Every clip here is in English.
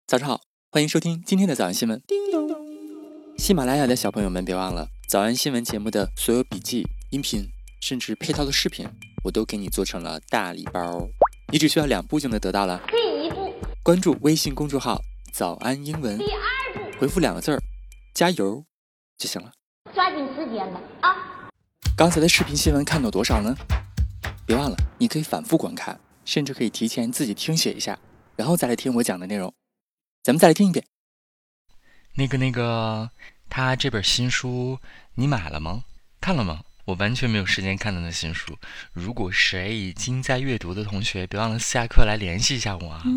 早上好，欢迎收听今天的早安新闻。喜马拉雅的小朋友们别忘了，早安新闻节目的所有笔记、音频，甚至配套的视频，我都给你做成了大礼包，你只需要2步就能得到了。 第一步， 关注微信公众号早安英文， 第二步， 回复2个字加油就行了。 抓紧时间吧啊！ 刚才的视频新闻看到多少呢？别忘了，你可以反复观看，甚至可以提前自己听写一下，然后再来听我讲的内容。咱们再来听一遍。 那个，他这本新书你买了吗？看了吗？我完全没有时间看他的新书。如果谁已经在阅读的同学，别忘了下课来联系一下我啊。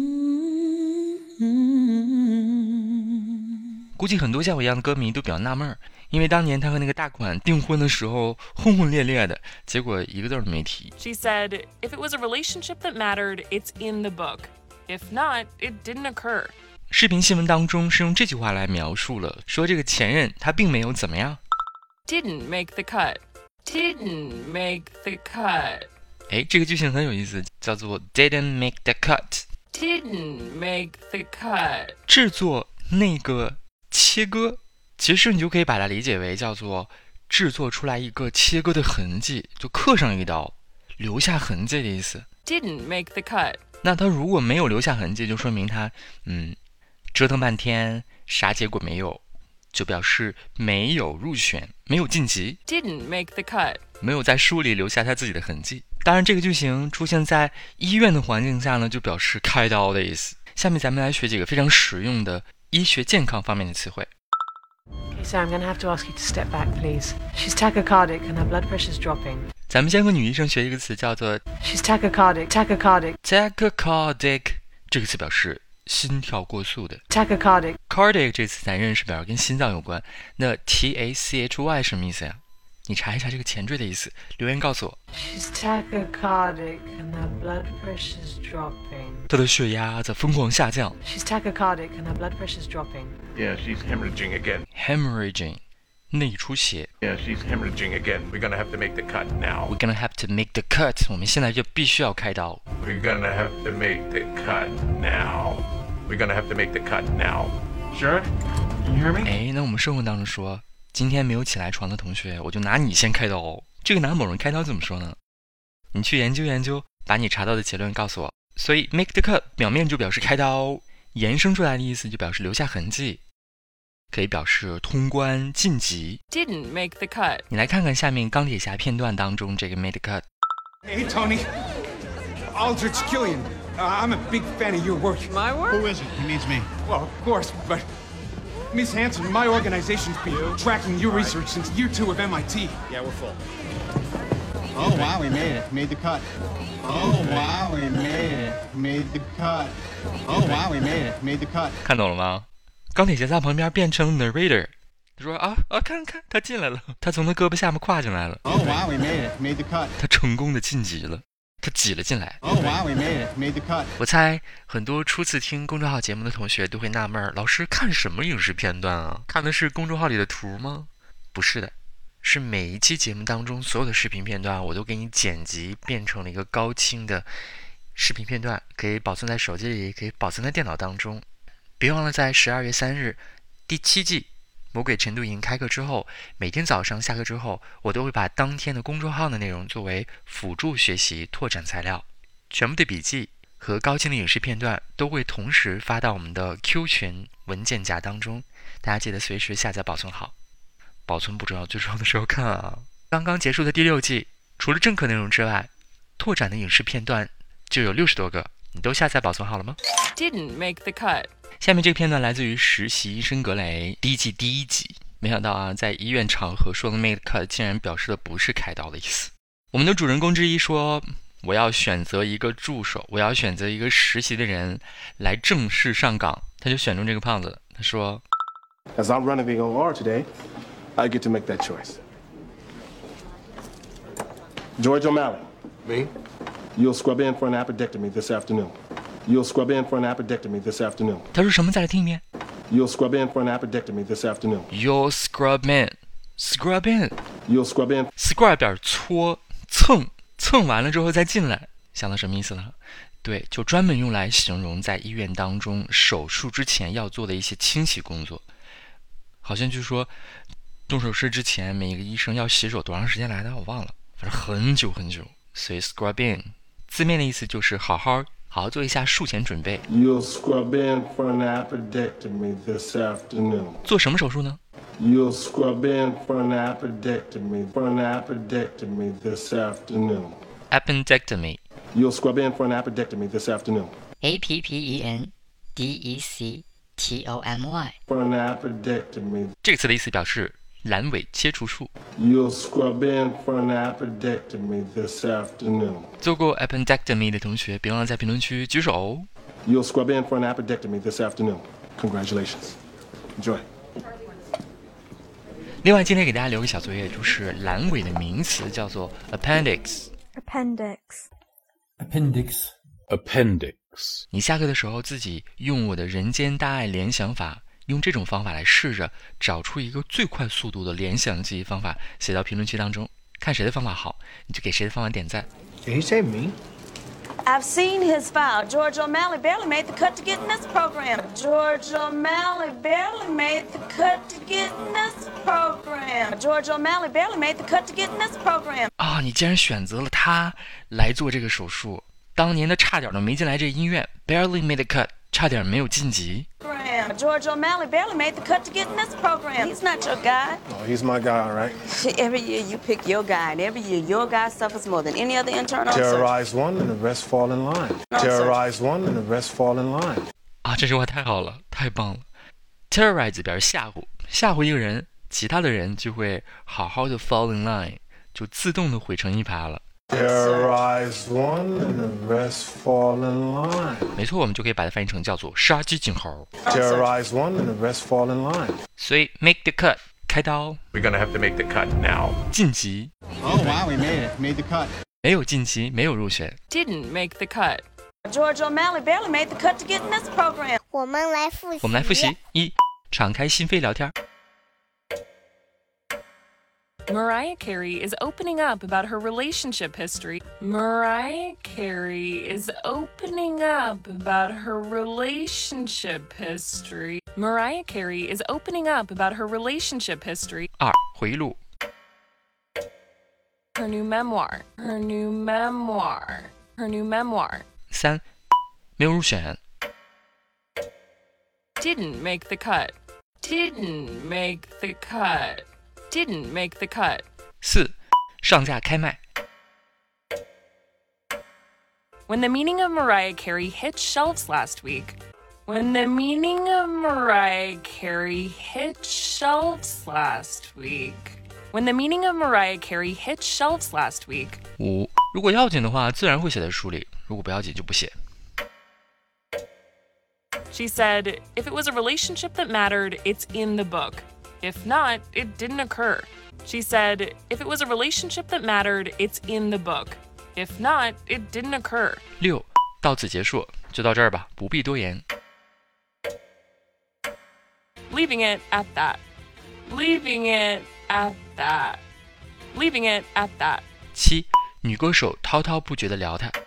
估计很多像我一样的歌迷都比较纳闷，因为当年他和那个大款订婚的时候轰轰烈烈的，结果一个字都没提。 She said, if it was a relationship that mattered, it's in the book. If not, it didn't occur. 视频新闻当中是用这句话来描述了，说这个前任他并没有怎么样 Didn't make the cut. Didn't make the cut. 这个句型很有意思，叫做 didn't make the cut。 Didn't make the cut. 制作那个切割，其实你就可以把它理解为叫做制作出来一个切割的痕迹，就刻上一刀，留下痕迹的意思。 Didn't make the cut. 那他如果没有留下痕迹，就说明他折腾半天啥结果没有，就表示没有入选，没有晋级， Didn't make the cut. 没有在书里留下他自己的痕迹。当然这个句型出现在医院的环境下呢，就表示开刀的意思。下面咱们来学几个非常实用的医学健康方面的词汇。 Okay, sir, I'm going to have to ask you to step back, please. She's tachycardic and her blood pressure's dropping. 咱们先和女医生学一个词，叫做 She's tachycardic. tachycardic， 这个词表示心跳过速的。 Tachycardic. cardiac 这个词咱认识，表示跟心脏有关。那 tachy 什么意思呀？你查一查这个前缀的意思，留言告诉我。 She's tachycardic and her blood pressure's dropping. 她的血压在疯狂下降。 She's tachycardic and her blood pressure's dropping. Yeah, she's hemorrhaging again. hemorrhaging 内出血。 Yeah, she's hemorrhaging again. We're gonna have to make the cut now. We're gonna have to make the cut， 我们现在就必须要开刀。 We're gonna have to make the cut now. We're gonna have to make the cut now. Sure? Can you hear me? 那我们生活当中说，今天没有起来床的同学，我就拿你先开刀。这个拿某人开刀怎么说呢？你去研究研究，把你查到的结论告诉我。所以 make the cut 表面就表示开刀，延伸出来的意思就表示留下痕迹，可以表示通关晋级。 Didn't make the cut. 你来看看下面钢铁侠片段当中这个 make the cut。 Hey, Tony. Aldrich Killian. I'm a big fan of your work. My work? Who is it? He needs me. Well, of course, but Miss Hanson, my organization's been tracking your research since year 2 of MIT. Yeah, we're full. Oh, wow, we made it. Made the cut. Oh, wow, we made it. Made the cut. Oh, wow, we made it. Made the cut. 看懂了吗？钢铁侠在旁边变成 narrator， 他说看他进来了，他从他胳膊下面跨进来了。 Oh, wow, we made it. Made the cut. 他成功的晋级了，他挤了进来。 Oh, wow, we made it. Made the cut. 我猜很多初次听公众号节目的同学都会纳闷，老师看什么影视片段啊？看的是公众号里的图吗？不是的，是每一期节目当中所有的视频片段，我都给你剪辑变成了一个高清的视频片段，可以保存在手机里，可以保存在电脑当中。别忘了在12月3日第7季魔鬼晨读营开课之后，每天早上下课之后，我都会把当天的公众号的内容作为辅助学习拓展材料，全部的笔记和高清的影视片段都会同时发到我们的 Q 群文件夹当中，大家记得随时下载保存好。保存不重要，最重要的是要看啊！刚刚结束的第6季，除了正课内容之外，拓展的影视片段就有60多个，你都下载保存好了吗？ Didn't make the cut. 下面这个片段来自于实习医生格雷第1季第1集。没想到啊，在医院场合说的 make cut 竟然表示的不是开刀的意思。我们的主人公之一说，我要选择一个助手，我要选择一个实习的人来正式上岗，他就选中这个胖子。他说 As I'm running the OR today, I get to make that choice. George O'Malley. Me? You'll scrub in for an appendectomy this afternoon. You'll scrub in for an appendectomy this afternoon. 他说什么？再来听一遍。 You'll scrub in for an appendectomy this afternoon. You'll scrub in. Scrub in. You'll scrub in. Scrub 表示搓蹭，蹭完了之后再进来，想到什么意思了？ 对，就专门用来形容在医院当中手术之前要做的一些清洗工作。好像据说动手术之前每个医生要洗手多长时间来的我忘了，反正很久很久。所以 scrub in 字面的意思就是好好做一下术前准备。 You'll scrub in for an appendectomy this afternoon. 做什么手术呢？ You'll scrub in for an appendectomy this afternoon. Appendectomy. You'll scrub in for an appendectomy this afternoon. Appendectomy. For an appendectomy. 这个词的意思表示阑尾切除术。 You'll scrub in for an appendectomy this afternoon. 做过 appendectomy 的同学别忘了在评论区举手哦。 You'll scrub in for an appendectomy this afternoon. Congratulations. Enjoy. 另外今天给大家留个小作业，就是阑尾的名词叫做 appendix。 Appendix. 你下课的时候自己用我的人间大爱联想法，用这种方法来试着找出一个最快速度的联想记忆方法，写到评论区当中，看谁的方法好，你就给谁的方法点赞。 Did he say me? I've seen his file. George O'Malley barely made the cut to get in this program. George O'Malley barely made the cut to get in this program. George O'Malley barely made the cut to get in this program. 啊，你竟然选择了他来做这个手术，当年的差点都没进来这医院 ，barely made the cut， 差点没有晋级。 George O'Malley barely made the cut to get in this program. He's not your guy. Oh, he's my guy, all right. Every year you pick your guy, and every year your guy suffers more than any other intern on Terrorize one and the rest fall in line. Terrorize one and the rest fall in line. 啊，这句话太好了，太棒了。Terrorize 表示吓唬，吓唬一个人，其他的人就会好好的 fall in line， 就自动的汇成一排了。 Terrorize one and the rest fall in line. 没错，我们就可以把它翻译成叫做杀鸡儆猴。 Terrorize one and the rest fall in line. 所以 make the cut 开刀， We're gonna have to make the cut now. 晋级。 Oh, wow, we made it. Made the cut. 没有晋级，没有入选。 Didn't make the cut. George O'Malley barely made the cut to get in this program. 我们来复习。 我们来复习：一，敞开心扉聊天。 Mariah Carey is opening up about her relationship history. Mariah Carey is opening up about her relationship history. Mariah Carey is opening up about her relationship history. 二，回忆录。 Her new memoir. Her new memoir. Her new memoir. 三，没有入选。 Didn't make the cut. Didn't make the cut. Didn't make the cut. 四，上架开卖。 When the meaning of Mariah Carey hit shelves last week. When the meaning of Mariah Carey hit shelves last week. When the meaning of Mariah Carey hit shelves last week. 五，如果要紧的话，自然会写在书里；如果不要紧，就不写。 She said, if it was a relationship that mattered, it's in the book. If not, it didn't occur. She said, if it was a relationship that mattered, it's in the book. If not, it didn't occur. 六，到此结束，就到这儿吧，不必多言。 Leaving it at that. Leaving it at that. Leaving it at that. 七，女歌手滔滔不绝地聊他。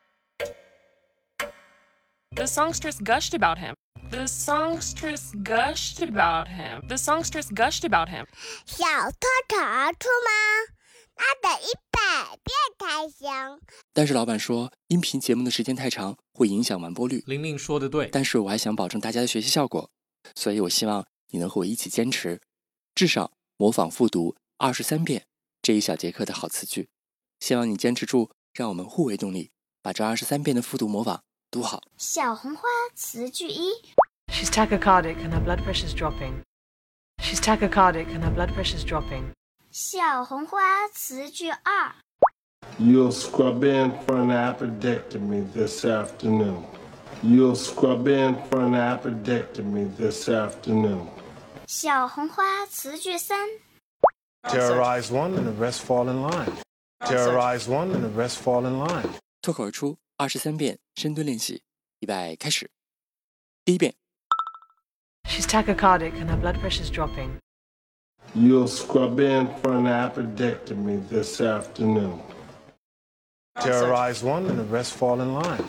The songstress gushed about him. The songstress gushed about him. The songstress gushed about him. 小偷逃出吗？那得100遍才行。 但是老板说，音频节目的时间太长，会影响完播率。 玲玲说的对。 但是我还想保证大家的学习效果，所以我希望你能和我一起坚持，至少模仿复读23遍这一小节课的好词句。希望你坚持住，让我们互为动力，把这23遍的复读模仿读好。 小红花词句1。 She's tachycardic and her blood pressure's dropping. She's tachycardic and her blood pressure's dropping. 小红花词句2。 You'll scrub in for an appendectomy this afternoon. You'll scrub in for an appendectomy this afternoon. 小红花词句3。 Terrorize one and the rest fall in line. Terrorize one and the rest fall in line. 脱口而出23遍深蹲练习，预备开始。第一遍。 She's tachycardic and her blood pressure's dropping. You'll scrub in for an appendectomy this afternoon. Terrorize one and the rest fall in line.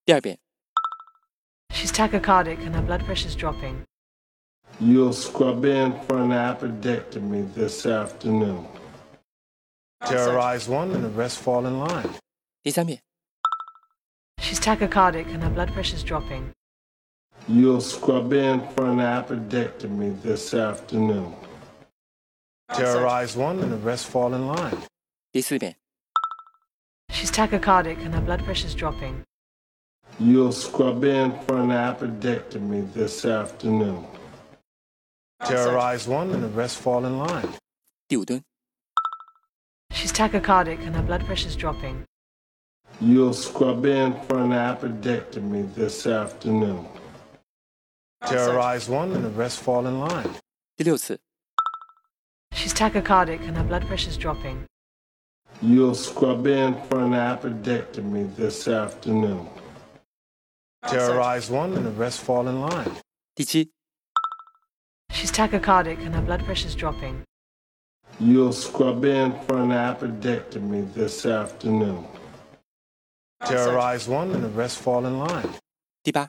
第二遍。 She's tachycardic and her blood pressure's dropping. You'll scrub in for an appendectomy this afternoon. Terrorize one and the rest fall in line. 第三遍。 She's tachycardic and her blood pressure's dropping. You'll scrub in for an appendectomy this afternoon. Terrorize one and the rest fall in line. 第四遍。 She's tachycardic and her blood pressure's dropping. You'll scrub in for an appendectomy this afternoon. Terrorize one and the rest fall in line. 第五蹲。 She's tachycardic and her blood pressure's dropping. You'll scrub in for an appendectomy this afternoon. Terrorize one and the rest fall in line. 第六次。 She's tachycardic and her blood pressure's dropping. You'll scrub in for an appendectomy this afternoon. Terrorize one and the rest fall in line. 第七。 She's tachycardic and her blood pressure's dropping. You'll scrub in for an appendectomy this afternoon. Terrorize one and the rest fall in line. 第八。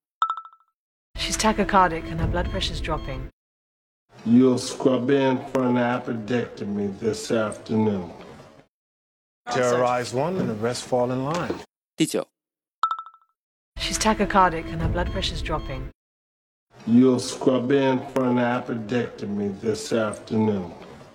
She's tachycardic and her blood pressure's dropping. You'll scrub in for an appendectomy this afternoon. Terrorize one and the rest fall in line. 第九。 She's tachycardic and her blood pressure's dropping. You'll scrub in for an appendectomy this afternoon.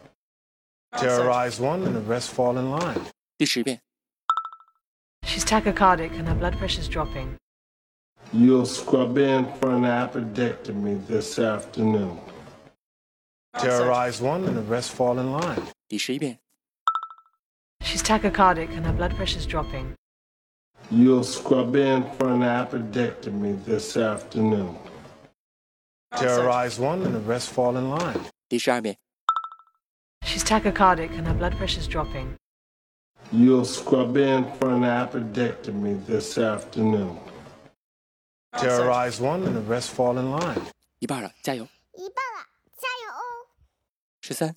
Terrorize one and the rest fall in line. 第十遍。 She's tachycardic and her blood pressure's dropping. You'll scrub in for an appendectomy this afternoon. Terrorize one and the rest fall in line. 第11遍。 She's tachycardic and her blood pressure's dropping. You'll scrub in for an appendectomy this afternoon. Terrorize one and the rest fall in line. 第12遍。 She's tachycardic and her blood pressure's dropping. You'll scrub in for an appendectomy this afternoon. Terrorize one and the rest fall in line. 一半了，加油！ 一半了，加油哦 13。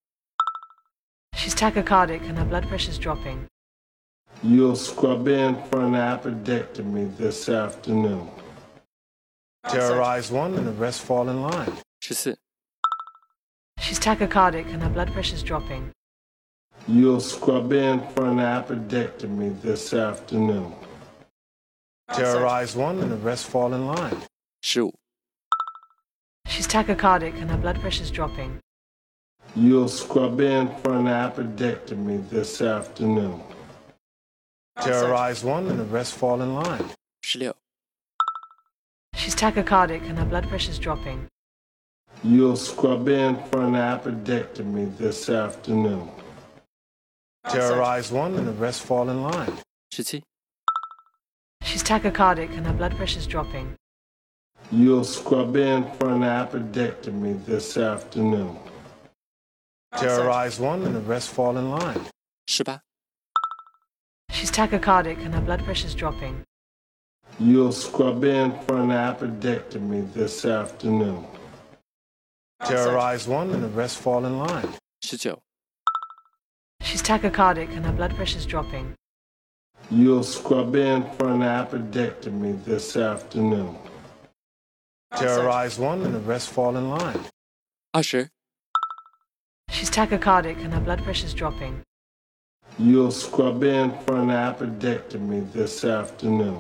She's tachycardic and her blood pressure's dropping. You'll scrub in for an appendectomy this afternoon. Terrorize one and the rest fall in line. 14。 She's tachycardic and her blood pressure's dropping. You'll scrub in for an appendectomy this afternoon. Terrorize one and the rest fall in line. 15。 She's tachycardic and her blood pressure's dropping. You'll scrub in for an appendectomy this afternoon. Terrorize one and the rest fall in line. 16。 She's tachycardic and her blood pressure's dropping. You'll scrub in for an appendectomy this afternoon. Terrorize one and the rest fall in line. 17。 She's tachycardic and her blood pressure's dropping. You'll scrub in for an appendectomy this afternoon. Terrorize one and the rest fall in line. 18。 She's tachycardic and her blood pressure's dropping. You'll scrub in for an appendectomy this afternoon. Terrorize one and the rest fall in line. 19。 She's tachycardic and her blood pressure's dropping. You'll scrub in for an appendectomy this afternoon. Terrorize one and the rest fall in line. 20。 She's tachycardic and her blood pressure's dropping. You'll scrub in for an appendectomy this afternoon.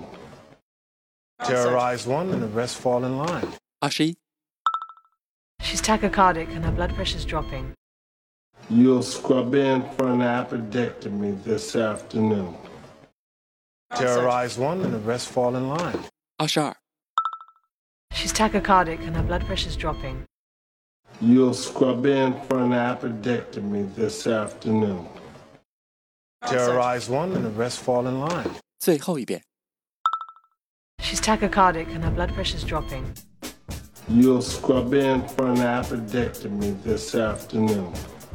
Terrorize one and the rest fall in line. 21。 She's tachycardic and her blood pressure's dropping. You'll scrub in for an appendectomy this afternoon. Terrorize one and the rest fall in line. 22。 She's tachycardic and her blood pressure's dropping. You'll scrub in for an appendectomy this afternoon. Terrorize one and the rest fall in line. 最后一遍。 She's tachycardic and her blood pressure's dropping. You'll scrub in for an appendectomy this afternoon.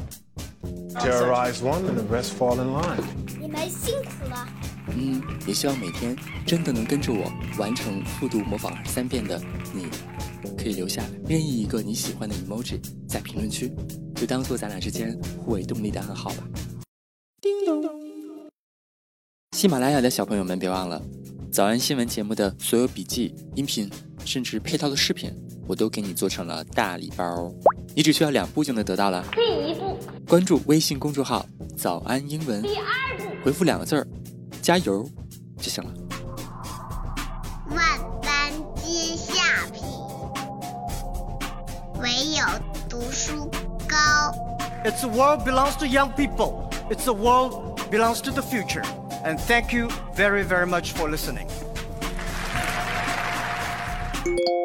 Terrorize one and the rest fall in line. 你们辛苦了。 也希望每天真的能跟着我完成复读模仿23遍的你，可以留下任意一个你喜欢的 emoji 在评论区，就当做咱俩之间互为动力的暗号吧。叮咚！喜马拉雅的小朋友们别忘了早安新闻节目的所有笔记、音频，甚至配套的视频，我都给你做成了大礼包。你只需要2步就能得到了。 第1步， 关注微信公众号“早安英文”， 第2步， 回复2个字儿“加油”就行了。 万般皆下品，唯有读书高。 It's a world belongs to young people. It's a world belongs to the future. And thank you very, very much for listening.